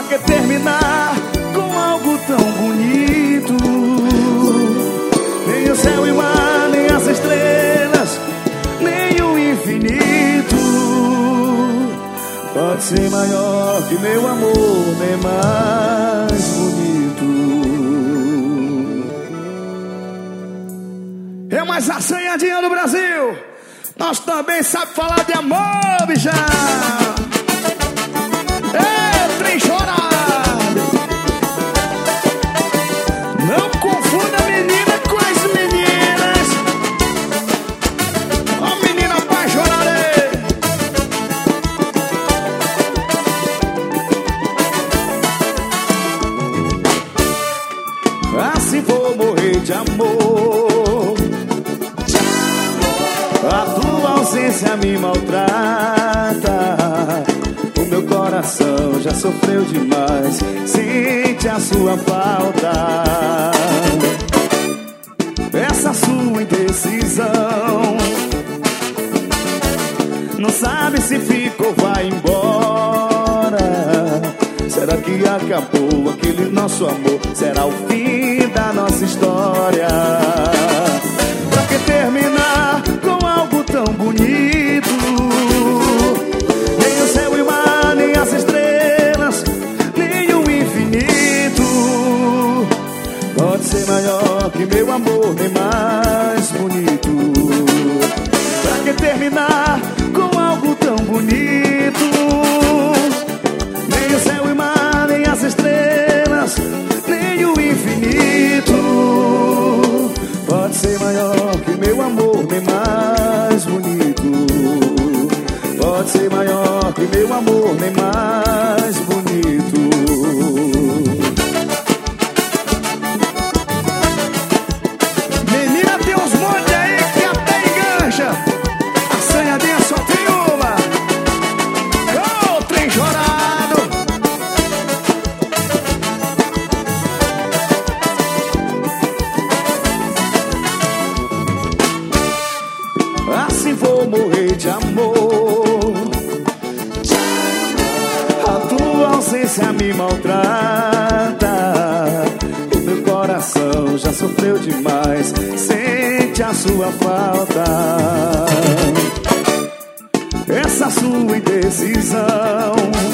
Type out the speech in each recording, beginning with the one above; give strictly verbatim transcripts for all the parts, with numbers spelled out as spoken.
que terminar com algo tão bonito? Nem o céu e o mar, nem as estrelas, nem o infinito pode ser maior que meu amor, nem mais bonito. É mais assanhadinha do Brasil. Nós também sabemos falar de amor, bichão. É, trem chorado. Não confunda a menina com as meninas. Ó, oh, menina apaixonada. Assim vou morrer de amor. A tua ausência me maltrata. O meu coração já sofreu demais. Sente a sua falta. Essa sua indecisão. Não sabe se fica ou vai embora. Será que acabou aquele nosso amor? Será o fim da nossa história? Pra que terminar com algo tão bonito? Nem o céu e o mar, nem as estrelas, nem o infinito pode ser maior que meu amor, nem mais bonito. Pra que terminar com algo tão bonito? Nem o céu e o mar, nem as estrelas, nem o infinito pode ser maior que meu amor, nem mais bonito. Pode ser maior que meu amor, nem mais bonito. Menina, tem uns montes aí que até engancha. Assanhadinha só tem uma. Ô, trem chorado. Assim vou morrer de amor. A tua ausência me maltrata. O meu coração já sofreu demais. Sente a sua falta. Essa sua indecisão.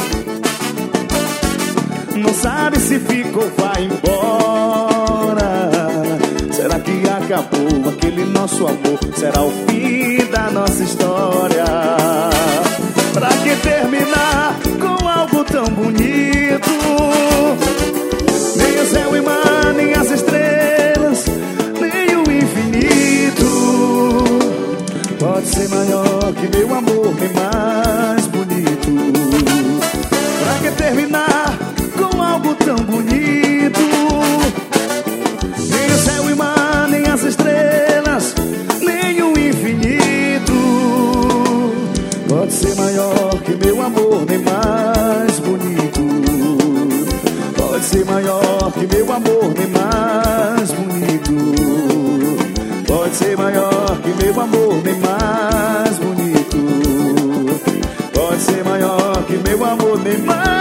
Não sabe se fica ou vai embora. Será que acabou aquele nosso amor? Será o fim da nossa história? Pra que terminar com algo tão bonito? Nem o céu e mar, nem as estrelas, nem o infinito pode ser maior que meu amor, nem mais bonito. Pra que terminar com algo tão bonito? Nem o céu e mar, nem as estrelas, nem o infinito pode ser maior que meu amor, nem mais bonito. Pode ser maior que meu amor, nem mais bonito. Pode ser maior que meu amor, nem mais bonito. Pode ser maior que meu amor, nem mais